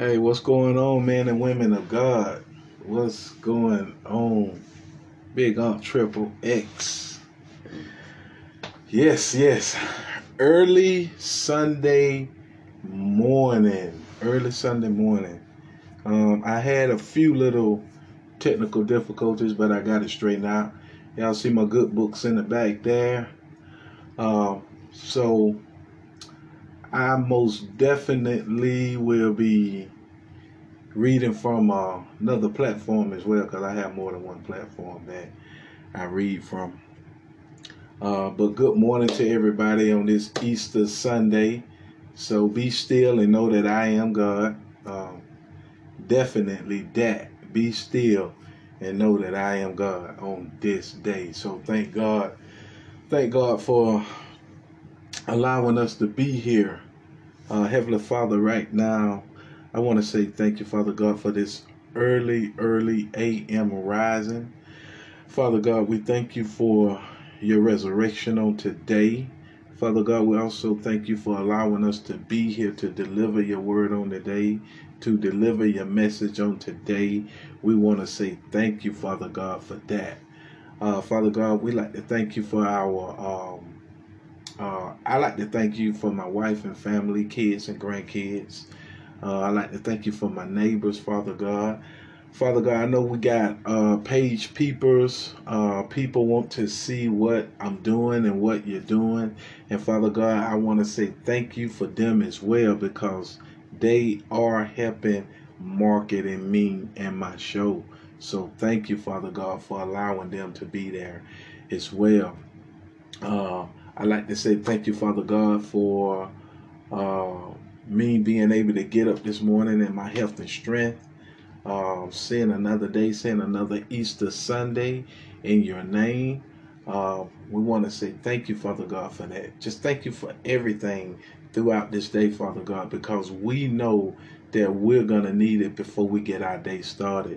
Hey, what's going on, men and women of God? What's going on? Big Aunt Triple X. Yes, yes. Early Sunday morning. Early Sunday morning. I had a few little technical difficulties, but I got it straightened out. Y'all see my good books in the back there. So I most definitely will be reading from another platform as well, because I have more than one platform that I read from. But good morning to everybody on this Easter Sunday. So be still and know that I am God. Definitely that. Be still and know that I am God on this day. So thank God. Thank God for allowing us to be here. Heavenly Father, right now, I want to say thank you, Father God, for this early AM rising. Father God, we thank you for your resurrection on today. Father God, we also thank you for allowing us to be here to deliver your word on today, to deliver your message on today. We want to say thank you, Father God, for that. Father God, we like to thank you for I like to thank you for my wife and family, kids and grandkids. I like to thank you for my neighbors, Father God. Father God, I know we got page peepers. People want to see what I'm doing and what you're doing. And Father God, I want to say thank you for them as well, because they are helping marketing me and my show. So thank you, Father God, for allowing them to be there as well. I'd like to say thank you, Father God, for uh, me being able to get up this morning and my health and strength. Seeing another day, seeing another Easter Sunday in your name. We want to say thank you, Father God, for that. Just thank you for everything throughout this day, Father God, because we know that we're going to need it before we get our day started.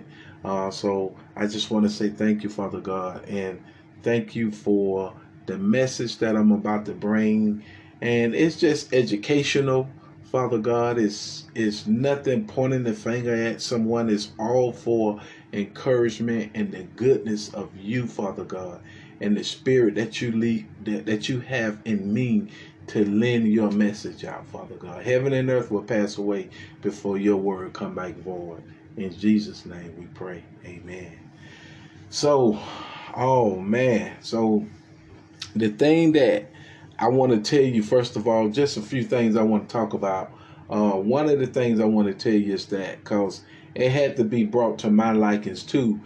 So I just want to say thank you, Father God, and thank you for the message that I'm about to bring. And it's just educational. Father God, is nothing pointing the finger at someone. It's all for encouragement and the goodness of you, Father God, and the spirit that you lead, that you have in me to lend your message out, Father God. Heaven and earth will pass away before your word come back void. In Jesus' name we pray. Amen. So, oh man. So the thing that I want to tell you, first of all, just a few things I want to talk about. One of the things I want to tell you is that, because it had to be brought to my likings too,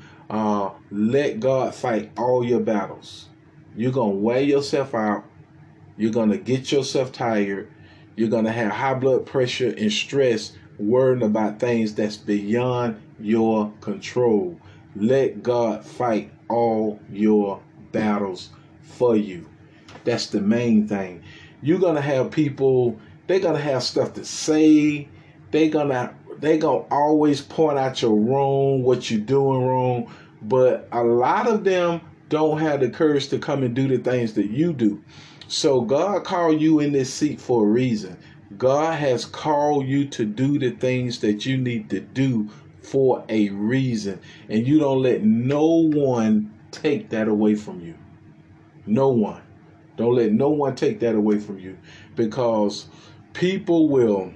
let God fight all your battles. You're going to wear yourself out. You're going to get yourself tired. You're going to have high blood pressure and stress worrying about things that's beyond your control. Let God fight all your battles for you. That's the main thing. You're gonna have people, they're gonna have stuff to say. They gonna always point out your wrong, what you're doing wrong. But a lot of them don't have the courage to come and do the things that you do. So God called you in this seat for a reason. God has called you to do the things that you need to do for a reason. And you don't let no one take that away from you. No one. Don't let no one take that away from you, because people will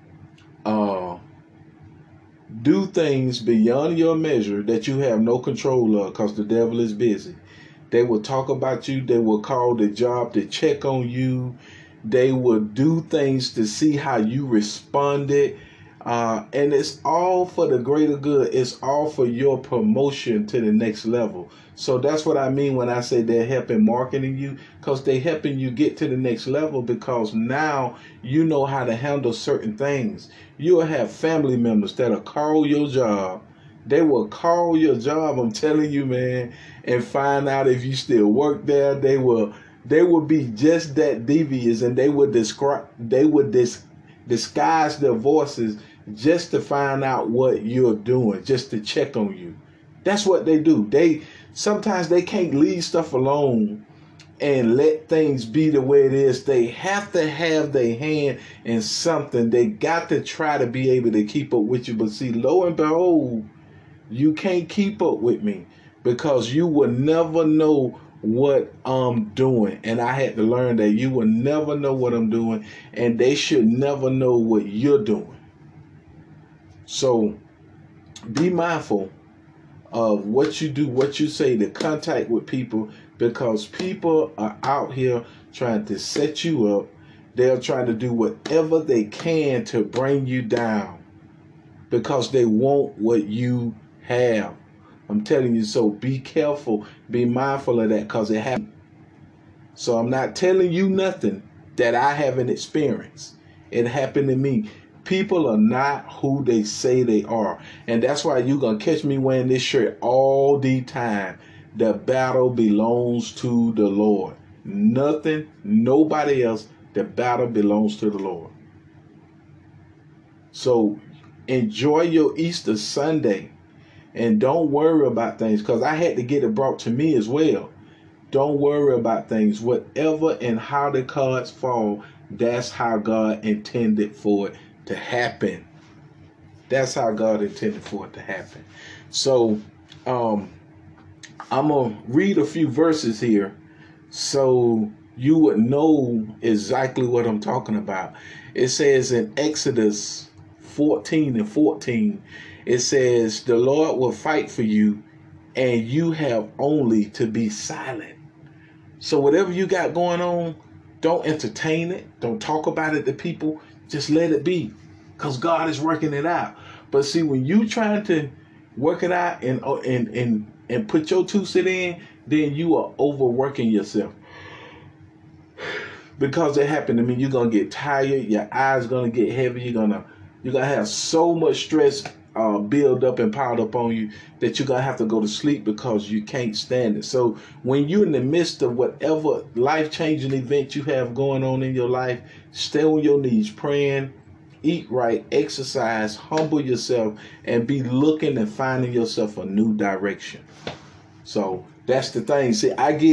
uh, do things beyond your measure that you have no control of, because the devil is busy. They will talk about you. They will call the job to check on you. They will do things to see how you responded. And it's all for the greater good. It's all for your promotion to the next level. So that's what I mean when I say they're helping marketing you, because they're helping you get to the next level, because now you know how to handle certain things. You'll have family members that'll call your job. They will call your job, I'm telling you, man, and find out if you still work there. They will be just that devious, and disguise their voices just to find out what you're doing, just to check on you. That's what they do. They sometimes they can't leave stuff alone and let things be the way it is. They have to have their hand in something. They got to try to be able to keep up with you. But see, lo and behold, you can't keep up with me because you will never know what I'm doing. And I had to learn that you will never know what I'm doing, and they should never know what you're doing. So be mindful of what you do, what you say, to contact with people, because people are out here trying to set you up. They're trying to do whatever they can to bring you down because they want what you have. I'm telling you, so be careful, be mindful of that, because it happens. So I'm not telling you nothing that I haven't experienced. It happened to me. People are not who they say they are. And that's why you're going to catch me wearing this shirt all the time. The battle belongs to the Lord. Nothing, nobody else. The battle belongs to the Lord. So enjoy your Easter Sunday and don't worry about things, because I had to get it brought to me as well. Don't worry about things. Whatever and how the cards fall, that's how God intended for it to happen. That's how God intended for it to happen. So I'm going to read a few verses here so you would know exactly what I'm talking about. It says in Exodus 14:14, it says, the Lord will fight for you and you have only to be silent. So whatever you got going on, don't entertain it. Don't talk about it to people. Just let it be, because God is working it out. But see, when you trying to work it out and put your 2 cents in, then you are overworking yourself. Because it happened to me, you're gonna get tired. Your eyes gonna get heavy. You're gonna have so much stress build up and piled up on you that you're gonna have to go to sleep because you can't stand it. So when you're in the midst of whatever life-changing event you have going on in your life, stay on your knees praying, eat right, exercise, humble yourself, and be looking and finding yourself a new direction. So that's the thing. See,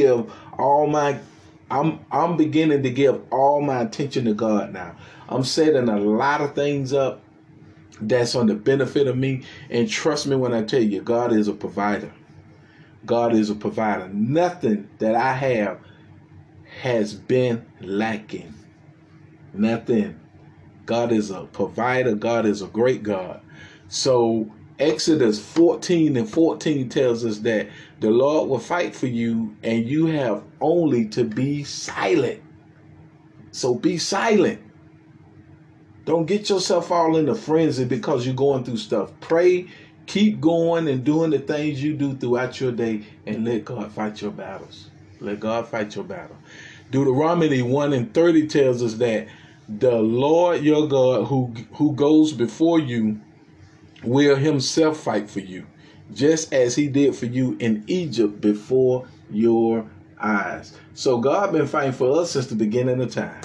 I'm beginning to give all my attention to God now. I'm setting a lot of things up that's on the benefit of me. And trust me when I tell you, God is a provider. God is a provider. Nothing that I have has been lacking. Nothing. God is a provider. God is a great God. So Exodus 14:14 tells us that the Lord will fight for you and you have only to be silent. So be silent. Don't get yourself all in a frenzy because you're going through stuff. Pray, keep going and doing the things you do throughout your day, and let God fight your battles. Let God fight your battle. Deuteronomy 1:30 tells us that the Lord your God who goes before you will himself fight for you, just as he did for you in Egypt before your eyes. So God been fighting for us since the beginning of time.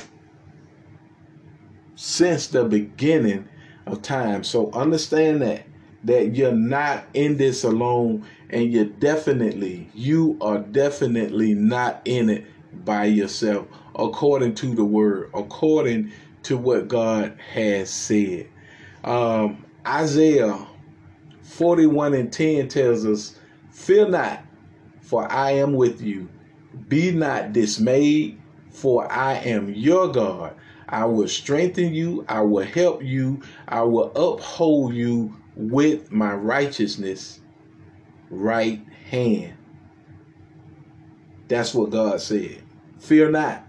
Since the beginning of time. So understand that you're not in this alone, and you are definitely not in it by yourself, according to the word, according to what God has said. Isaiah 41:10 tells us, fear not, for I am with you. Be not dismayed, for I am your God. I will strengthen you. I will help you. I will uphold you with my righteousness right hand. That's what God said. Fear not.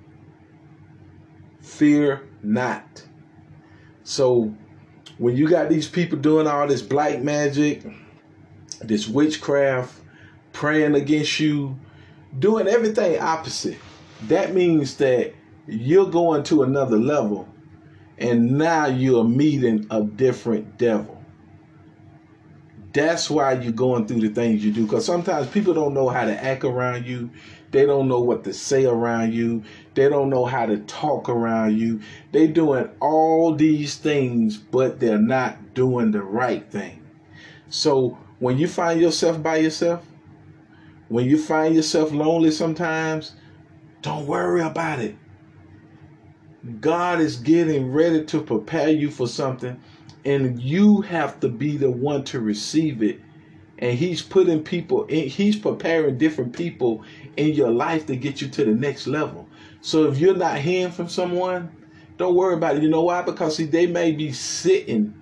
Fear not. So when you got these people doing all this black magic, this witchcraft, praying against you, doing everything opposite, that means that you're going to another level, and now you're meeting a different devil. That's why you're going through the things you do, because sometimes people don't know how to act around you. They don't know what to say around you. They don't know how to talk around you. They're doing all these things, but they're not doing the right thing. So when you find yourself by yourself, when you find yourself lonely sometimes, Don't worry about it. God is getting ready to prepare you for something, and you have to be the one to receive it. And he's putting people in, he's preparing different people in your life to get you to the next level. So if you're not hearing from someone, don't worry about it. You know why? Because see, they may be sitting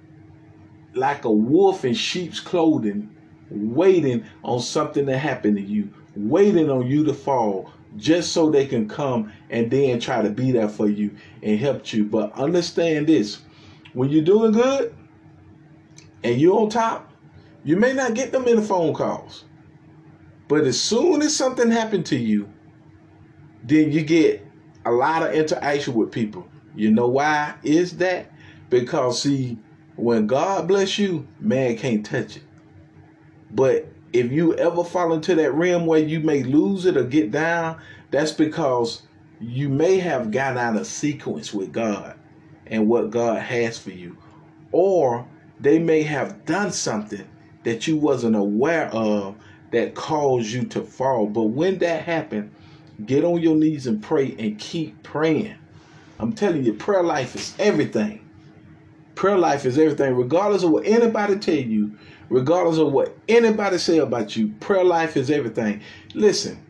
like a wolf in sheep's clothing, waiting on something to happen to you, waiting on you to fall, just so they can come and then try to be there for you and help you. But understand this, when you're doing good and you're on top, you may not get them many phone calls. But as soon as something happened to you, then you get a lot of interaction with people. You know why is that? Because see, when God bless you, man can't touch it. But if you ever fall into that realm where you may lose it or get down, that's because you may have got out of sequence with God and what God has for you. Or they may have done something that you wasn't aware of that caused you to fall. But when that happened, get on your knees and pray and keep praying. I'm telling you, prayer life is everything. Prayer life is everything. Regardless of what anybody tell you, regardless of what anybody say about you, prayer life is everything. Listen,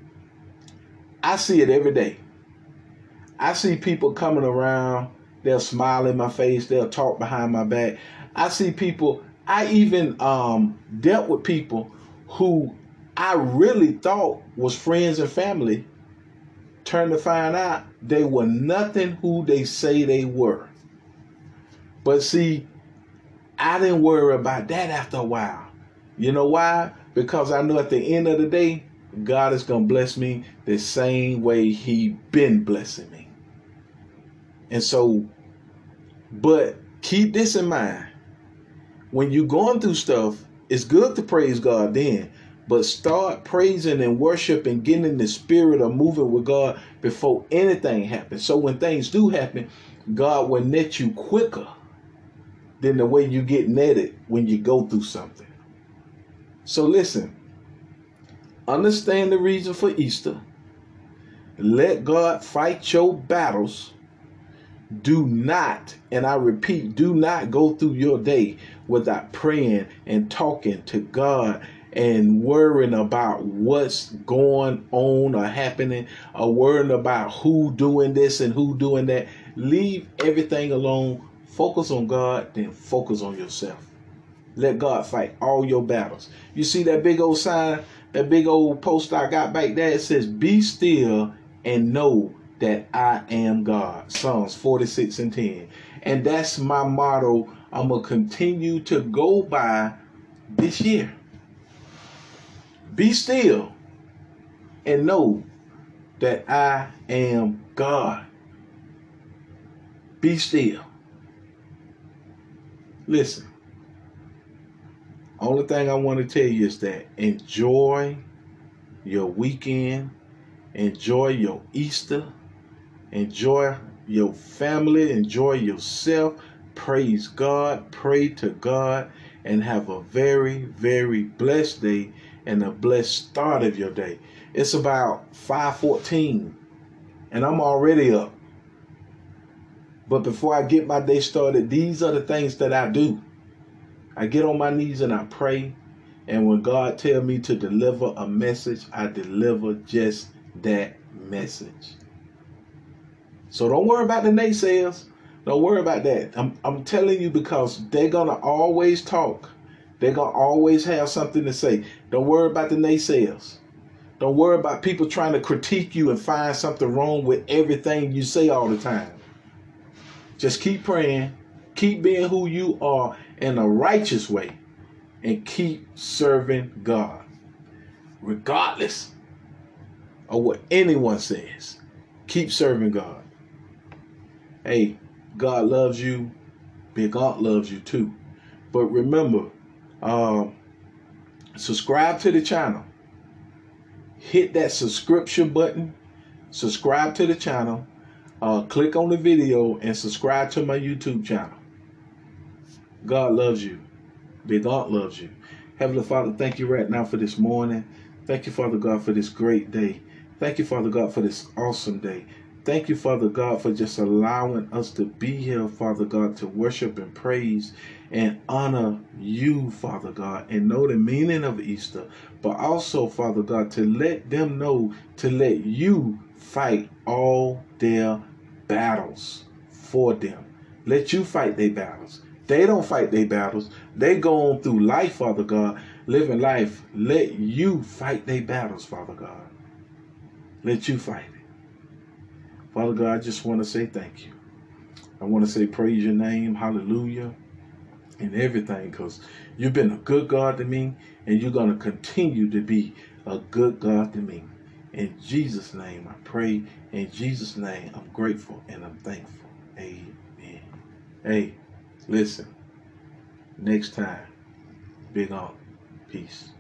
I see it every day. I see people coming around, they'll smile in my face, they'll talk behind my back. I see people, I even dealt with people who I really thought was friends and family. Turn to find out they were nothing who they say they were. But see, I didn't worry about that after a while. You know why? Because I know at the end of the day, God is going to bless me the same way he been blessing me. And so, but keep this in mind. When you're going through stuff, it's good to praise God then. But start praising and worship and getting in the spirit of moving with God before anything happens. So when things do happen, God will net you quicker than the way you get netted when you go through something. So listen, understand the reason for Easter. Let God fight your battles. Do not, and I repeat, do not go through your day without praying and talking to God and worrying about what's going on or happening, or worrying about who doing this and who doing that. Leave everything alone. Focus on God, then focus on yourself. Let God fight all your battles. You see that big old sign, that big old poster I got back there? It says, "Be still and know that I am God." Psalms 46:10. And that's my motto I'm going to continue to go by this year. Be still and know that I am God. Be still. Listen, only thing I want to tell you is that enjoy your weekend, enjoy your Easter, enjoy your family, enjoy yourself, praise God, pray to God, and have a very, very blessed day and a blessed start of your day. It's about 5:14 and I'm already up. But before I get my day started, these are the things that I do. I get on my knees and I pray. And when God tells me to deliver a message, I deliver just that message. So don't worry about the naysayers. Don't worry about that. I'm telling you, because they're going to always talk. They're going to always have something to say. Don't worry about the naysayers. Don't worry about people trying to critique you and find something wrong with everything you say all the time. Just keep praying. Keep being who you are in a righteous way. And keep serving God. Regardless of what anyone says. Keep serving God. Hey, God loves you. Big God loves you too. But remember, subscribe to the channel. Hit that subscription button. Subscribe to the channel. Click on the video and subscribe to my YouTube channel. God loves you. Big God loves you. Heavenly Father, thank you right now for this morning. Thank you, Father God, for this great day. Thank you, Father God, for this awesome day. Thank you, Father God, for just allowing us to be here, Father God, to worship and praise and honor you, Father God, and know the meaning of Easter. But also, Father God, to let them know, to let you fight all their battles for them. Let you fight their battles. They don't fight their battles. They go on through life, Father God, living life. Let you fight their battles, Father God. Let you fight it. Father God, I just want to say thank you. I want to say praise your name, hallelujah, and everything, because you've been a good God to me, and you're going to continue to be a good God to me. In Jesus' name I pray. In Jesus' name I'm grateful and I'm thankful. Amen. Hey, listen, next time, big on. Peace.